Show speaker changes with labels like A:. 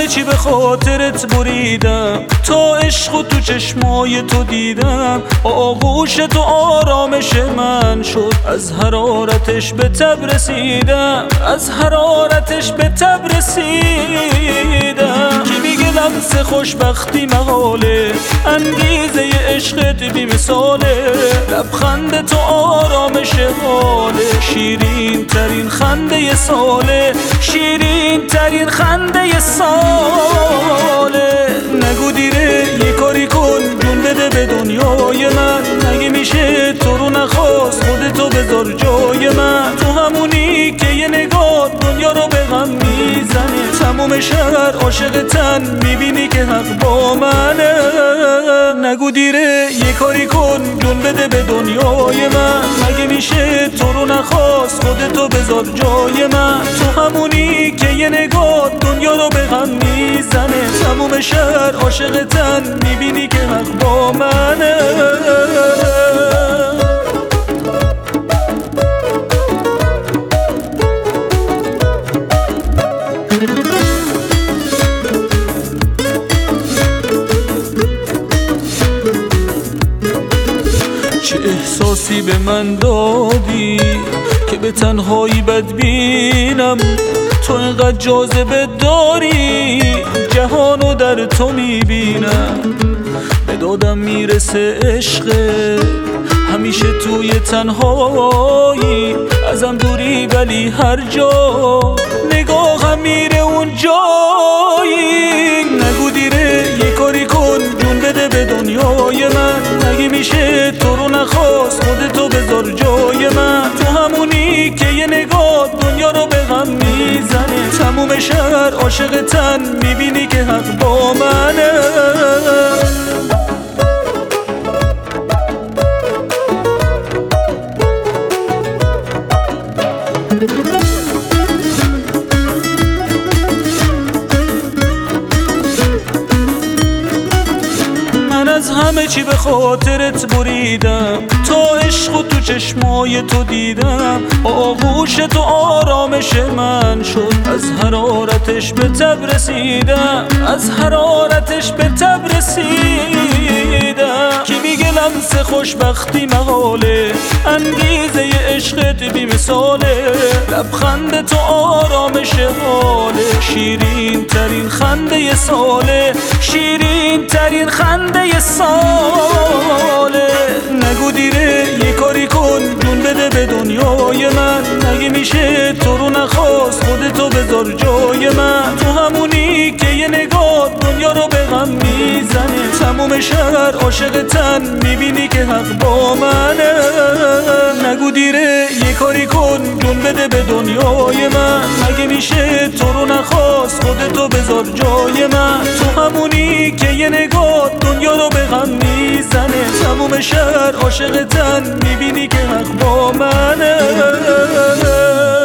A: چی به خاطرت بریدم، تا عشق و تو چشمای تو دیدم. آغوش تو آرامش من شد، از حرارتش به تب رسیدم، از حرارتش به تب رسیدم. کی میگه لمس خوشبختی مقاله، انگیزه عشقت بی مثاله. لبخند تو آرامش حاله، شیرین ترین خنده ساله، شیرین ترین خنده ساله. نگو دیره یه کاری کن، جون بده به دنیای من. نگه میشه تو رو نخواست، خودتو بذار جای من. تو همونی که یه نگاه دنیا رو به غم میزنه. تموم شهر عاشقتن، میبینی که حق با منه. نگو دیره یه کاری کن، جون بده به دنیای من. مگه میشه تو رو نخواست، خودتو بذار جای من. تو همونی که یه نگاه دنیا رو به غم میزنه. تموم شهر عاشقتن، میبینی که حق با منه. چه احساسی به من دادی که به تنهایی بدبینم. تو اینقدر جاذبه داری، جهانو در تو میبینم. به دادم میرسه عشق، همیشه توی تنهایی. ازم دوری ولی هر جا نگاهم میره اون جایی. نگو دیره یه کاری کن، جون بده به دنیای من. نگه میشه تو رو نخواست، خودتو بذار جای من. تو همونی که یه نگاه دنیا رو به غم میزنه. تموم شهر عاشقتن، میبینی که حق با منه. من از همه چی به خاطرت بریدم، تا عشق و تو چشمای تو دیدم. آغوش تو آرامش من شد، از حرارتش به تب رسیدم، از حرارتش به تب رسیدم. کی میگه لمس خوشبختی مقاله، انگیزه عشقت بی مثاله. لبخند تو آرامش حاله، شیرین ترین خنده ساله، شیرین ترین خنده ساله. نگو دیره یه کاری کن، جون بده به دنیای من. نگه میشه تو رو نخواست، خودتو بذار جای من. تو همونی که یه نگاه دنیا رو به غم میزنه. تموم شهر عاشقتن، میبینی که حق با منه. نگو دیره یه کاری کن، جون بده به دنیای من. مگه میشه تو رو نخواست، خودتو بذار جای من. تو همونی که یه نگاه دنیا رو به غم میزنه. تموم شهر عاشقتن، میبینی که حق با منه.